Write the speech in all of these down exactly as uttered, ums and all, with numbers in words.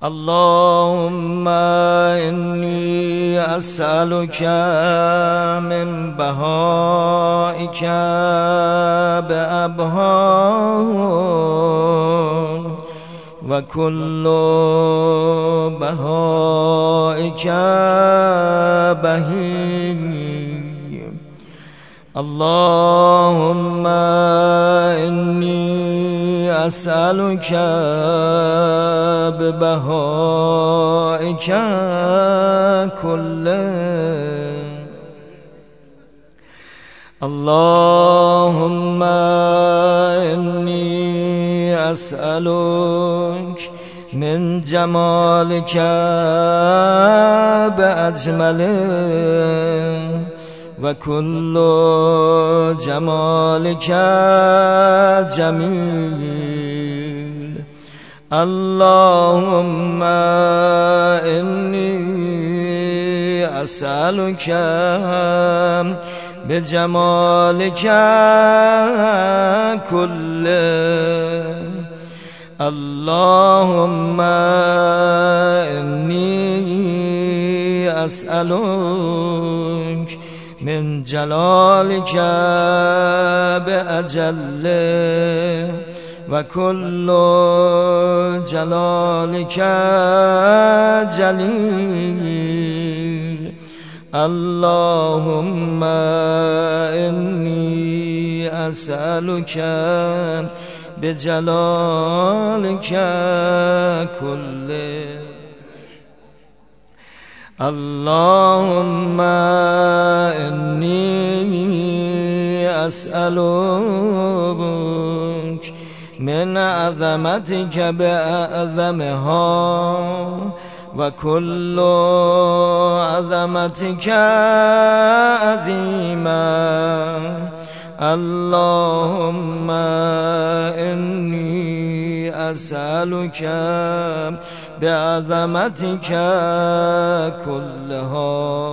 اللهم إني أسألك من بهائك بأبها وكل بهائك بهي. اللهم إني أسألك ببهائك كله. اللهم إني أسألك من جمالك بأجمله وكل جمالك جميل. اللهم إني أسألك بجمالك كله. اللهم إني أسألك من جلالك بأجله وكل جلالك جليل. اللهم إني أسألك بجلالك كله. اللهم إني أسألك من عظمتك بأعظمها وكل عظمتك عظيما. اللهم إني أسألك بعظمتك كلها.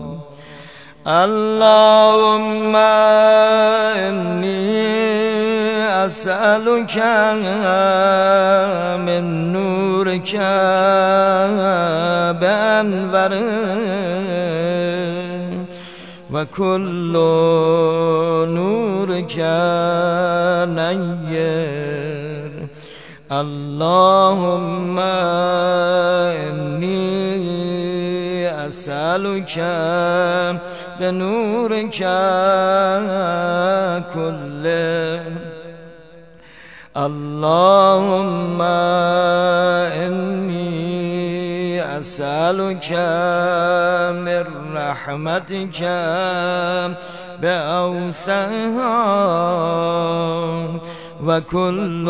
اللهم إني أسألك من نورك بأنوره وكل نورك نير. اللهم إني أسألك بنورك كله. اللهم إني أسألك من رحمتك بأوسعها وكل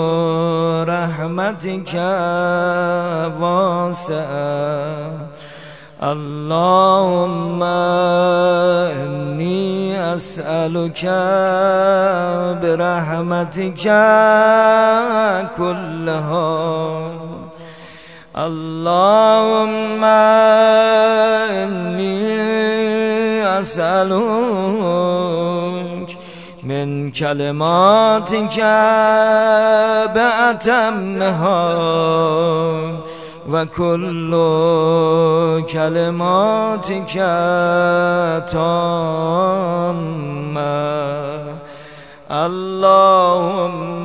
رحمتك واسعة. اللهم إني أسألك برحمتك كلها. اللهم إني أسألك من كلماتك بأتمها وكل كلماتك تامة. اللهم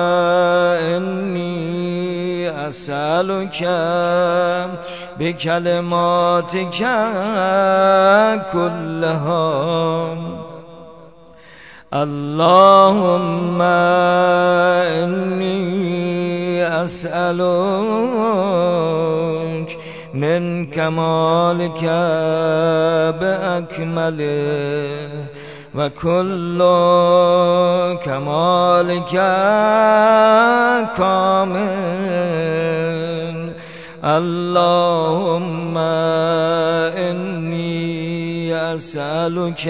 إني أسألك بكلماتك كلها. اللهم إني أسألك من كمالك بأكمله وكل كمالك كامل. اللهم إني أسألك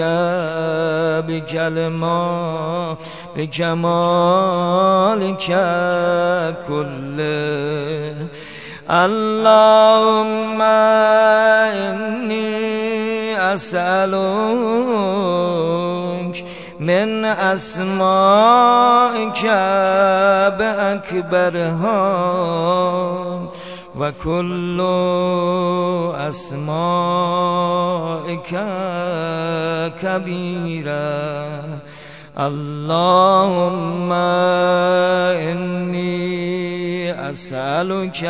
بكلمات بكمالك كله. اللهم إني أسألك من أسمائك بأكبرها وكل أسمائك كبيرا. اللهم إني أسألك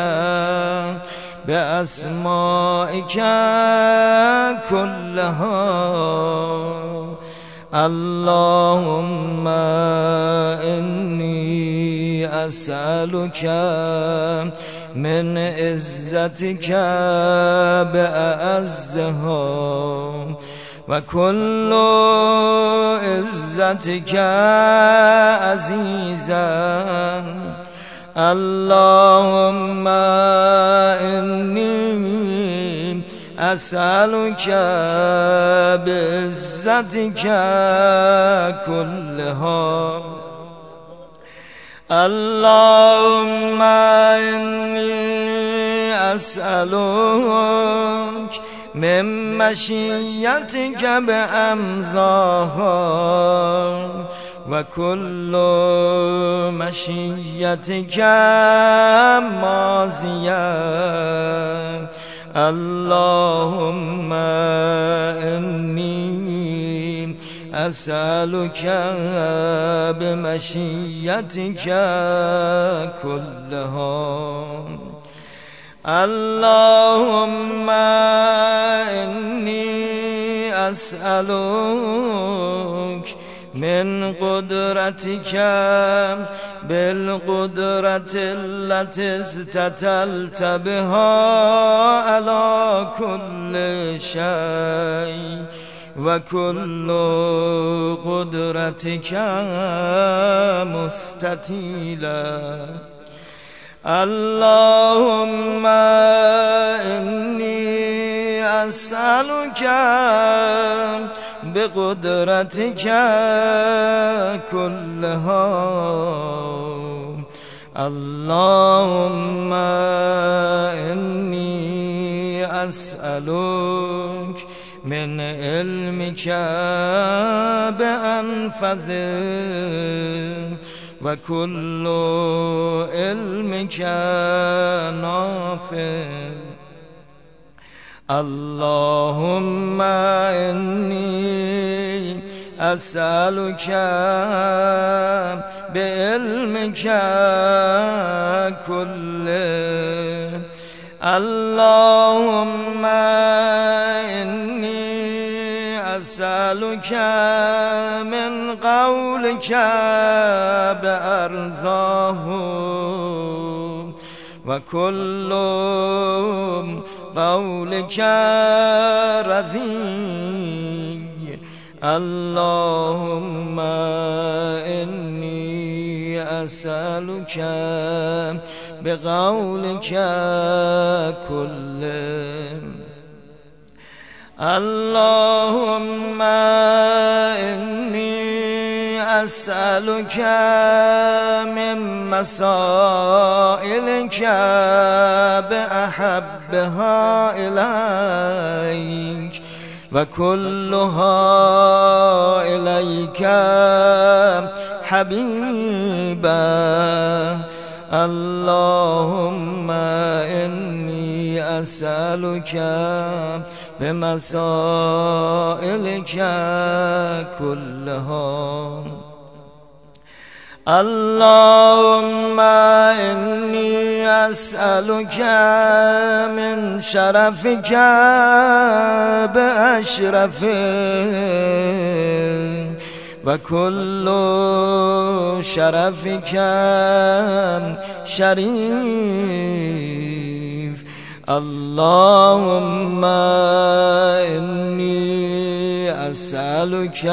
بأسمائك كلها. اللهم إني أسألك من عزتك بأعزها وكل عزتك عزيزا. اللهم إني أسألك بعزتك كلها. اللهم إني أسألك من مشيتك بأمضاها وكل مشيتك ماضية. اللهم إني أسألك بمشيتك كلها. اللهم إني أسألك من قدرتك بالقدرة التي استتلت بها على كل شيء وكل قدرتك مستطيلة. اللهم إني أسألك بقدرتك كلها. اللهم إني أسألك من علمك بأنفذه وكل علمك نافذ. اللهم إني أسألك بعلمك كله. اللهم إني أسألك من قولك بأرضاه وكل قولك رضي. اللهم إني أسألك بقولك كله. اللهم إني أسألك من مسائلك بأحبها إليك وكلها إليك حبيبا. اللهم إني أسألك بمسائلك كلها. اللهم إني أسألك من شرفك بأشرفه وكل شرفك شريف. اللهم إني أسألك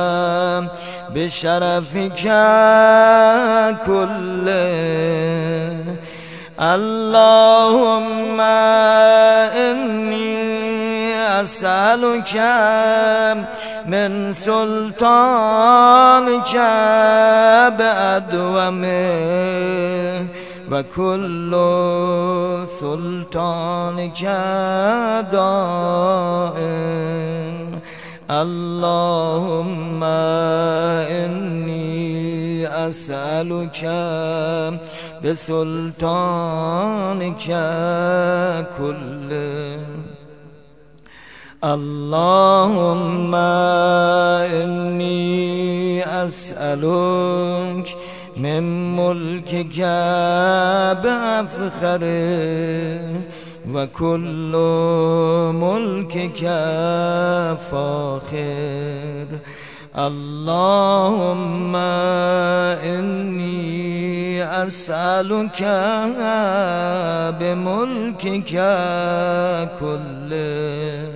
بشرفك كله. اللهم إني أسألك من سلطانك بأدومه وكل سلطانك دائم. اللهم إني أسألك بسلطانك كله. اللهم إني أسألك من ملكك بأفخره وكل ملكك فاخر. اللهم إني أسألك بملكك كله.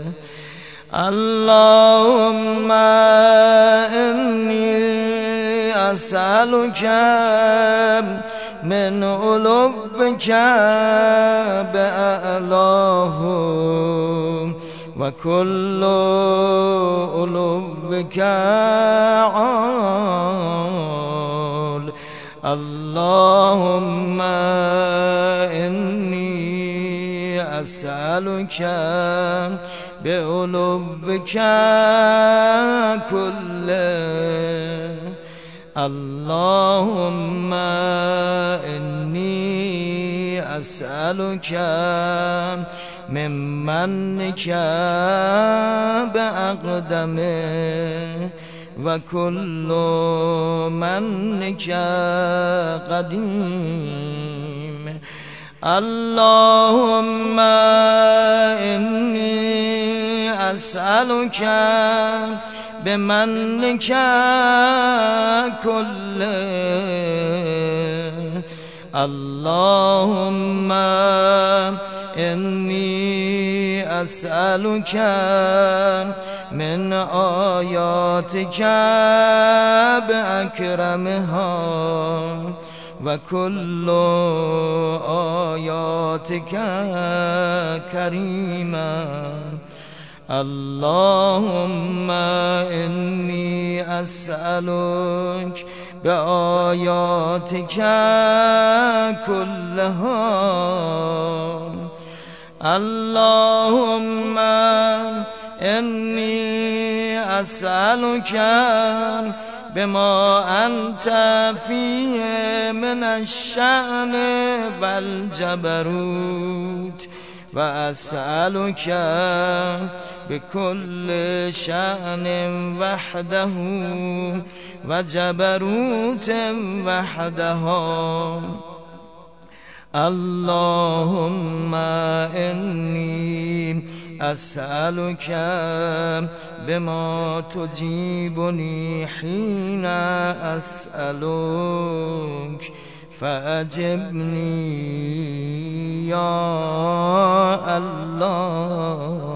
اللهم إني أسألك من علوك بأعلاه وكل علوك عال. اللهم إني أسألك بعلوك كله. اللهم إني أسألك من منك بأقدمه وكل منك قديم. اللهم إني أسألك بمنك كله. اللهم إني أسألك من آياتك بأكرمها وكل آياتك كريما. اللهم إني أسألك بآياتك كلها. اللهم إني أسألك بما أنت فيه من الشأن والجبروت، وأسألك بكل شأن وحده وجبروت وحده. اللهم إني أسألك بما تجيبني حين أسألك فأجبني يا الله.